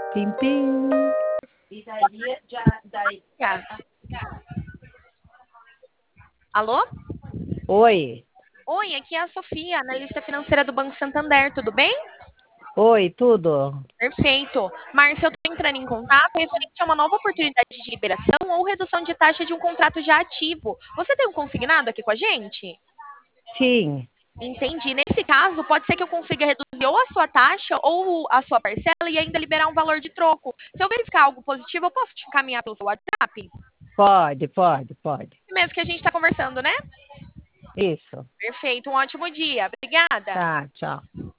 Pim, pim. Tá. Alô? Oi. Oi, aqui é a Sofia, analista financeira do Banco Santander, tudo bem? Oi, tudo? Perfeito. Márcia, eu estou entrando em contato referente a uma nova oportunidade de liberação ou redução de taxa de um contrato já ativo. Você tem um consignado aqui com a gente? Sim, Entendi. Nesse caso, pode ser que eu consiga reduzir ou a sua taxa ou a sua parcela e ainda liberar um valor de troco. Se eu verificar algo positivo, eu posso te encaminhar pelo seu WhatsApp? pode. Mesmo que a gente está conversando, né? Isso. Perfeito. Um ótimo dia. Obrigada. Tá, tchau.